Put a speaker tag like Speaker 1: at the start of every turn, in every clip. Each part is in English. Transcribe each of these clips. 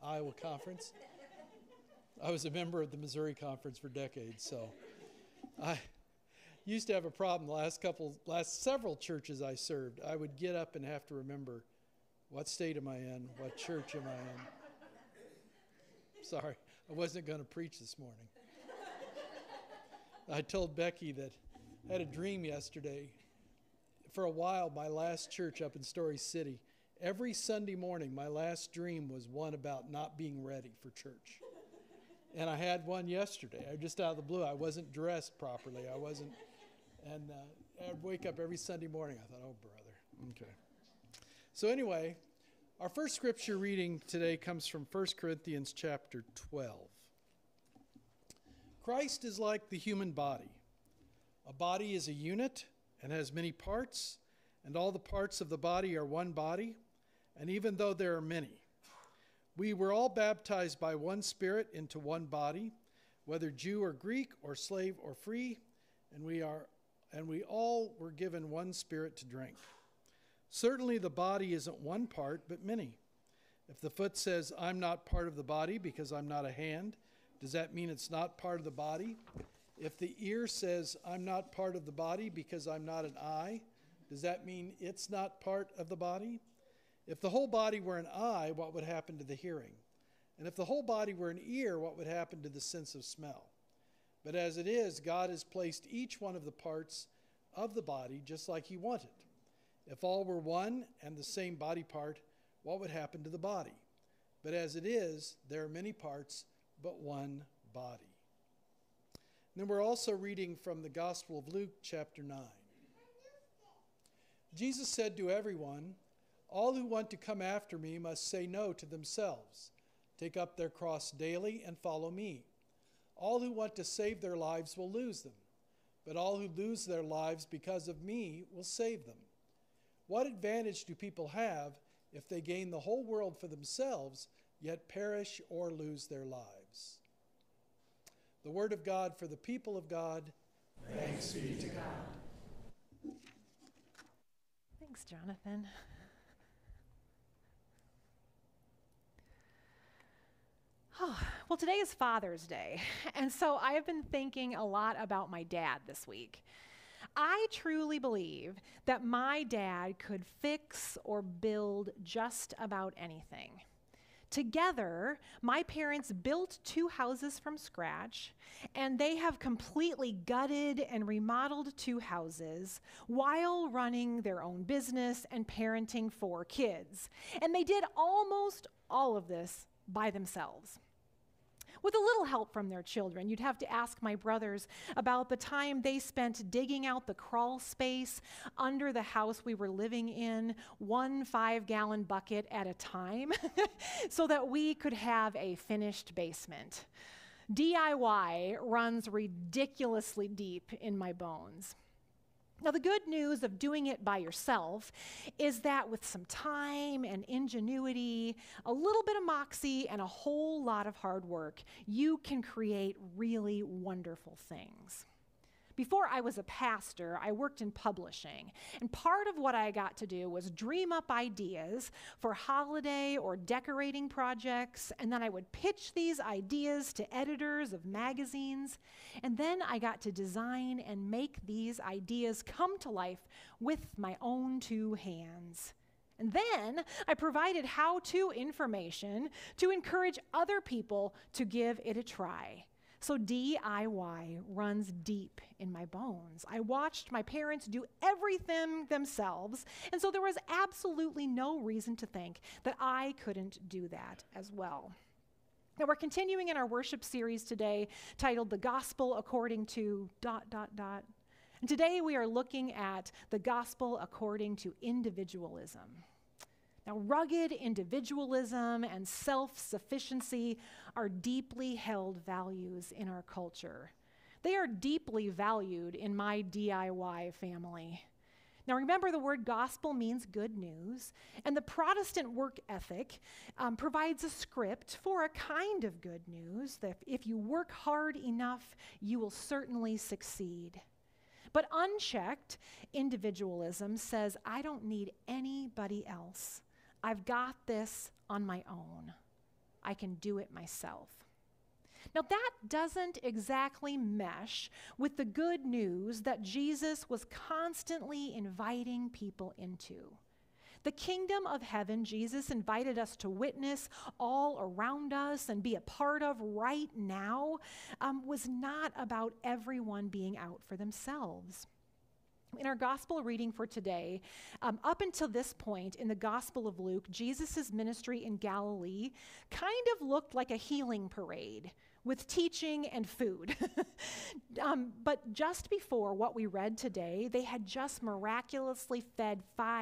Speaker 1: Iowa Conference. I was a member of the Missouri Conference for decades, so I used to have a problem the last several churches I served. I would get up and have to remember, what state am I in? What church am I in? Sorry, I wasn't going to preach this morning. I told Becky that I had a dream yesterday. For a while, my last church up in Story City, every Sunday morning, my last dream was one about not being ready for church. And I had one yesterday. Just out of the blue. I wasn't dressed properly. And I'd wake up every Sunday morning. I thought, oh, brother. Okay. So anyway, our first scripture reading today comes from 1 Corinthians chapter 12. Christ is like the human body. A body is a unit and has many parts, and all the parts of the body are one body, and even though there are many. We were all baptized by one Spirit into one body, whether Jew or Greek or slave or free, and we all were given one Spirit to drink. Certainly the body isn't one part, but many. If the foot says, I'm not part of the body because I'm not a hand, does that mean it's not part of the body? If the ear says, I'm not part of the body because I'm not an eye, does that mean it's not part of the body? If the whole body were an eye, what would happen to the hearing? And if the whole body were an ear, what would happen to the sense of smell? But as it is, God has placed each one of the parts of the body just like he wanted. If all were one and the same body part, what would happen to the body? But as it is, there are many parts, but one body. And then we're also reading from the Gospel of Luke, chapter 9. Jesus said to everyone, all who want to come after me must say no to themselves, take up their cross daily, and follow me. All who want to save their lives will lose them, but all who lose their lives because of me will save them. What advantage do people have if they gain the whole world for themselves, yet perish or lose their lives? The word of God for the people of God.
Speaker 2: Thanks be to God.
Speaker 3: Thanks, Jonathan. Oh, well, today is Father's Day, and so I have been thinking a lot about my dad this week. I truly believe that my dad could fix or build just about anything. Together, my parents built 2 houses from scratch, and they have completely gutted and remodeled 2 houses while running their own business and parenting 4 kids. And they did almost all of this by themselves, with a little help from their children. You'd have to ask my brothers about the time they spent digging out the crawl space under the house we were living in, 1 5-gallon bucket at a time, so that we could have a finished basement. DIY runs ridiculously deep in my bones. Now, the good news of doing it by yourself is that with some time and ingenuity, a little bit of moxie, and a whole lot of hard work, you can create really wonderful things. Before I was a pastor, I worked in publishing, and part of what I got to do was dream up ideas for holiday or decorating projects, and then I would pitch these ideas to editors of magazines, and then I got to design and make these ideas come to life with my own 2 hands. And then I provided how-to information to encourage other people to give it a try. So DIY runs deep in my bones. I watched my parents do everything themselves, and so there was absolutely no reason to think that I couldn't do that as well. Now, we're continuing in our worship series today titled The Gospel According to ... And today we are looking at the gospel according to individualism. Now, rugged individualism and self-sufficiency are deeply held values in our culture. They are deeply valued in my DIY family. Now, remember, the word gospel means good news, and the Protestant work ethic provides a script for a kind of good news that if you work hard enough, you will certainly succeed. But unchecked individualism says, I don't need anybody else. I've got this on my own. I can do it myself. Now, that doesn't exactly mesh with the good news that Jesus was constantly inviting people into. The kingdom of heaven, Jesus invited us to witness all around us and be a part of right now, was not about everyone being out for themselves. In our gospel reading for today, up until this point in the Gospel of Luke, Jesus' ministry in Galilee kind of looked like a healing parade with teaching and food. But just before what we read today, they had just miraculously fed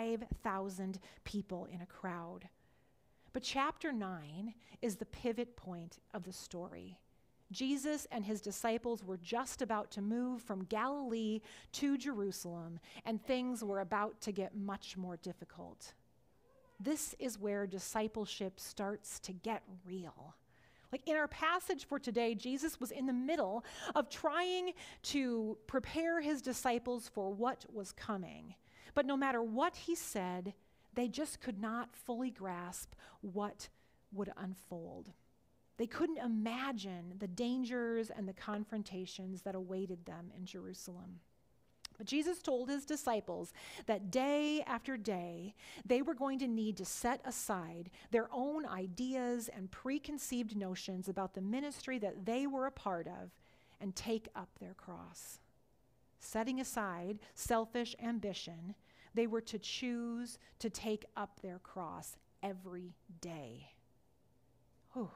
Speaker 3: 5,000 people in a crowd. But chapter 9 is the pivot point of the story. Jesus and his disciples were just about to move from Galilee to Jerusalem, and things were about to get much more difficult. This is where discipleship starts to get real. Like in our passage for today, Jesus was in the middle of trying to prepare his disciples for what was coming. But no matter what he said, they just could not fully grasp what would unfold. They couldn't imagine the dangers and the confrontations that awaited them in Jerusalem. But Jesus told his disciples that day after day, they were going to need to set aside their own ideas and preconceived notions about the ministry that they were a part of and take up their cross. Setting aside selfish ambition, they were to choose to take up their cross every day. Whew.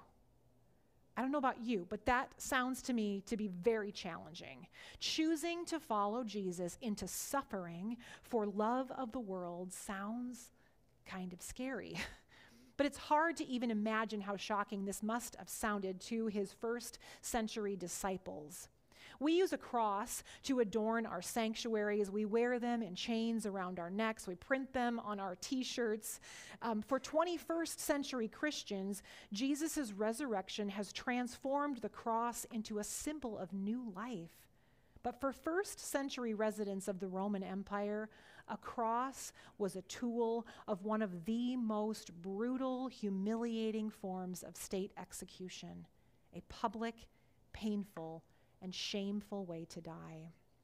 Speaker 3: I don't know about you, but that sounds to me to be very challenging. Choosing to follow Jesus into suffering for love of the world sounds kind of scary. But it's hard to even imagine how shocking this must have sounded to his first century disciples. We use a cross to adorn our sanctuaries. We wear them in chains around our necks. We print them on our t-shirts. For 21st century Christians, Jesus' resurrection has transformed the cross into a symbol of new life. But for first century residents of the Roman Empire, a cross was a tool of one of the most brutal, humiliating forms of state execution, a public, painful, and shameful way to die.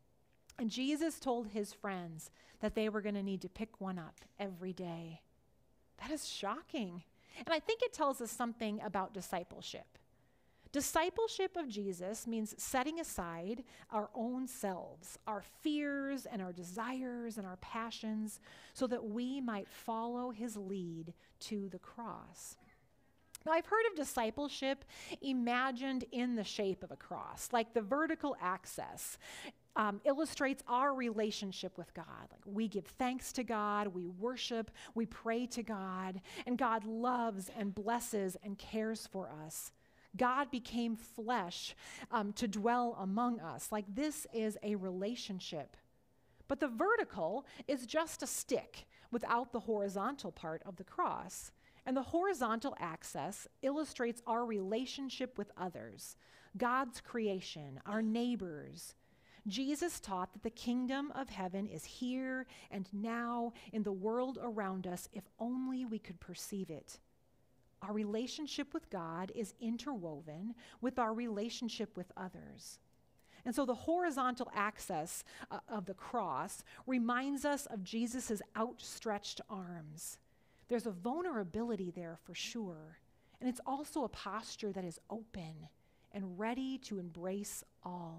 Speaker 3: And Jesus told his friends that they were going to need to pick one up every day. That is shocking. And I think it tells us something about discipleship. Discipleship of Jesus means setting aside our own selves, our fears and our desires and our passions, so that we might follow his lead to the cross. Now, I've heard of discipleship imagined in the shape of a cross, like the vertical axis illustrates our relationship with God. Like we give thanks to God, we worship, we pray to God, and God loves and blesses and cares for us. God became flesh to dwell among us. Like this is a relationship. But the vertical is just a stick without the horizontal part of the cross. And the horizontal axis illustrates our relationship with others, God's creation, our neighbors. Jesus taught that the kingdom of heaven is here and now in the world around us if only we could perceive it. Our relationship with God is interwoven with our relationship with others. And so the horizontal axis of the cross reminds us of Jesus' outstretched arms. There's a vulnerability there for sure. And it's also a posture that is open and ready to embrace all.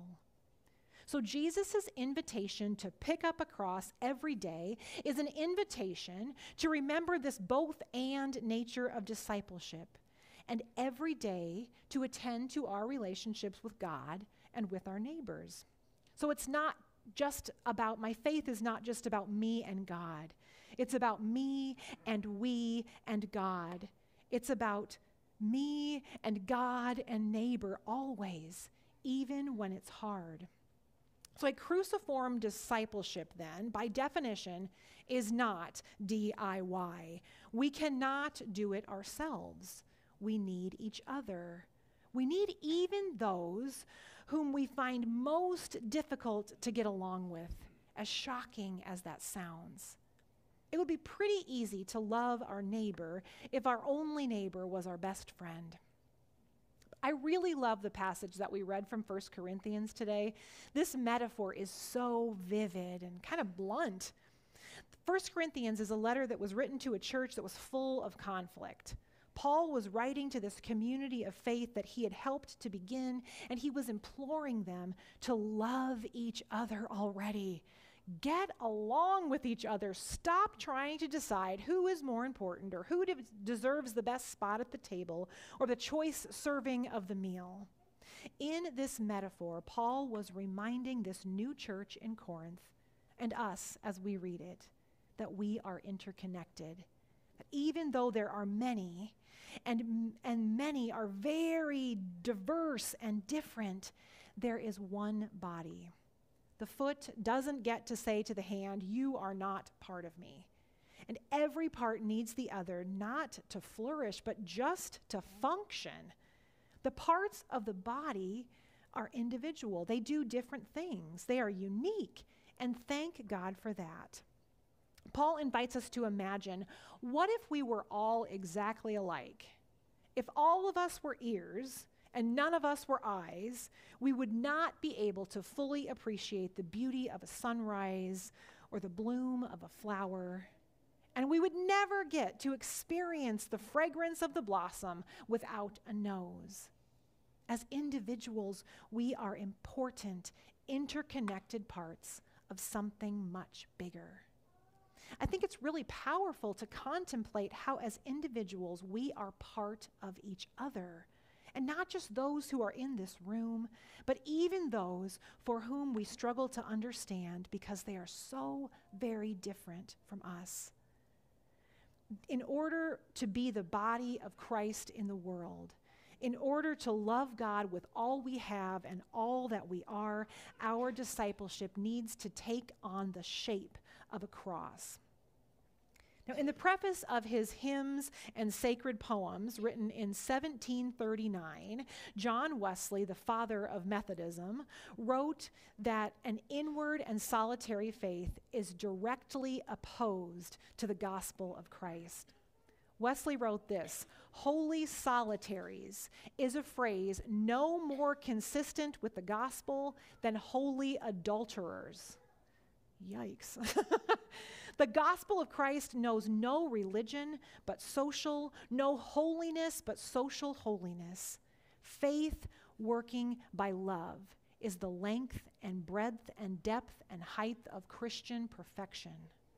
Speaker 3: So Jesus' invitation to pick up a cross every day is an invitation to remember this both and nature of discipleship, and every day to attend to our relationships with God and with our neighbors. So it's not just about, my faith is not just about me and God. It's about me and we and God. It's about me and God and neighbor always, even when it's hard. So a cruciform discipleship then, by definition, is not DIY. We cannot do it ourselves. We need each other. We need even those whom we find most difficult to get along with, as shocking as that sounds. It would be pretty easy to love our neighbor if our only neighbor was our best friend. I really love the passage that we read from 1 Corinthians today. This metaphor is so vivid and kind of blunt. 1 Corinthians is a letter that was written to a church that was full of conflict. Paul was writing to this community of faith that he had helped to begin, and he was imploring them to love each other already. Get along with each other. Stop trying to decide who is more important or who deserves the best spot at the table or the choice serving of the meal. In this metaphor, Paul was reminding this new church in Corinth and us as we read it that we are interconnected. Even though there are many, and many are very diverse and different, there is one body. The foot doesn't get to say to the hand, "You are not part of me." And every part needs the other, not to flourish, but just to function. The parts of the body are individual. They do different things. They are unique, and thank God for that. Paul invites us to imagine, what if we were all exactly alike? If all of us were ears and none of us were eyes, we would not be able to fully appreciate the beauty of a sunrise or the bloom of a flower. And we would never get to experience the fragrance of the blossom without a nose. As individuals, we are important, interconnected parts of something much bigger. I think it's really powerful to contemplate how, as individuals, we are part of each other. And not just those who are in this room, but even those for whom we struggle to understand because they are so very different from us. In order to be the body of Christ in the world, in order to love God with all we have and all that we are, our discipleship needs to take on the shape of a cross. Now, in the preface of his hymns and sacred poems written in 1739, John Wesley, the father of Methodism, wrote that an inward and solitary faith is directly opposed to the gospel of Christ. Wesley wrote this: "Holy solitaries" is a phrase no more consistent with the gospel than holy adulterers. Yikes. The gospel of Christ knows no religion but social, no holiness but social holiness. Faith working by love is the length and breadth and depth and height of Christian perfection.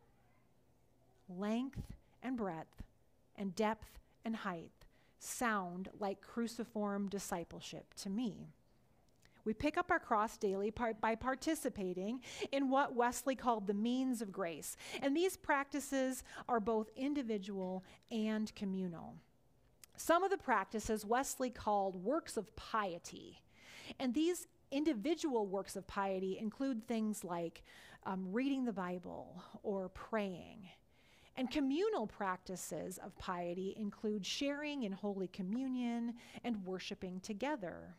Speaker 3: Length and breadth and depth and height sound like cruciform discipleship to me. We pick up our cross daily by participating in what Wesley called the means of grace. And these practices are both individual and communal. Some of the practices Wesley called works of piety. And these individual works of piety include things like reading the Bible or praying. And communal practices of piety include sharing in Holy Communion and worshiping together.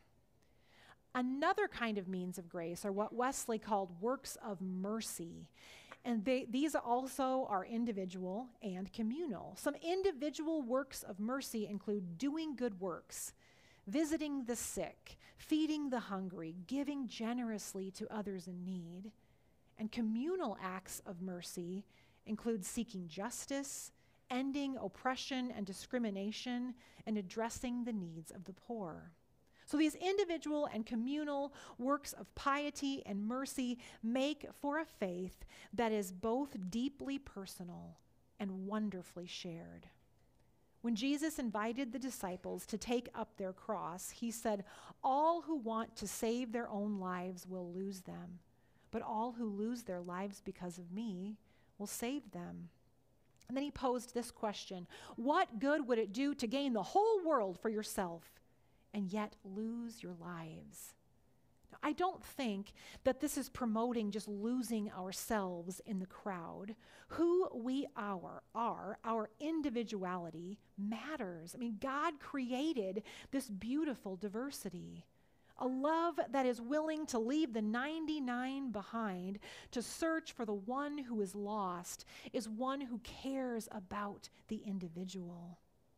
Speaker 3: Another kind of means of grace are what Wesley called works of mercy. And these also are individual and communal. Some individual works of mercy include doing good works, visiting the sick, feeding the hungry, giving generously to others in need. And communal acts of mercy include seeking justice, ending oppression and discrimination, and addressing the needs of the poor. So these individual and communal works of piety and mercy make for a faith that is both deeply personal and wonderfully shared. When Jesus invited the disciples to take up their cross, he said, "All who want to save their own lives will lose them, but all who lose their lives because of me will save them." And then he posed this question: what good would it do to gain the whole world for yourself and yet lose your lives? Now, I don't think that this is promoting just losing ourselves in the crowd. Who we are, our individuality matters. I mean, God created this beautiful diversity. A love that is willing to leave the 99 behind to search for the one who is lost is one who cares about the individual.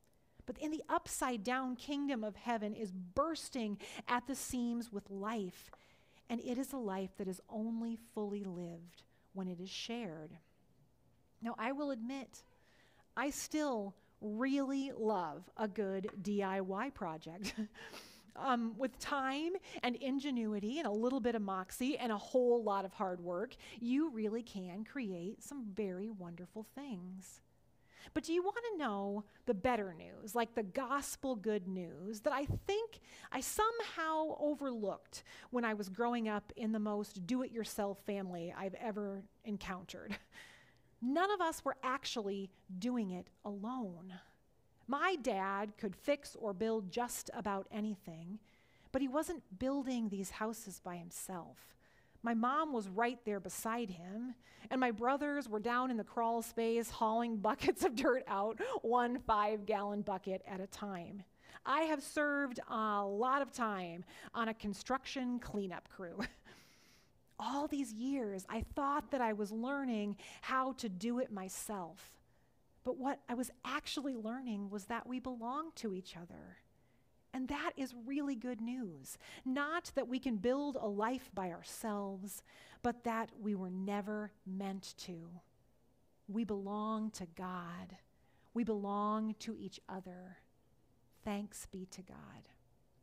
Speaker 3: But in the upside down kingdom of heaven is bursting at the seams with life. And it is a life that is only fully lived when it is shared. Now, I will admit, I still really love a good DIY project. With time and ingenuity and a little bit of moxie and a whole lot of hard work, you really can create some very wonderful things. But do you want to know the better news, like the gospel good news that I think I somehow overlooked when I was growing up in the most do-it-yourself family I've ever encountered? None of us were actually doing it alone. My dad could fix or build just about anything, but he wasn't building these houses by himself. My mom was right there beside him, and my brothers were down in the crawl space hauling buckets of dirt out, 1 5-gallon bucket at a time. I have served a lot of time on a construction cleanup crew. All these years, I thought that I was learning how to do it myself. But what I was actually learning was that we belong to each other. And that is really good news. Not that we can build a life by ourselves, but that we were never meant to. We belong to God. We belong to each other. Thanks be to God.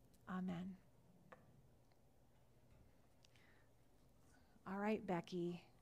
Speaker 3: Amen. All right, Becky,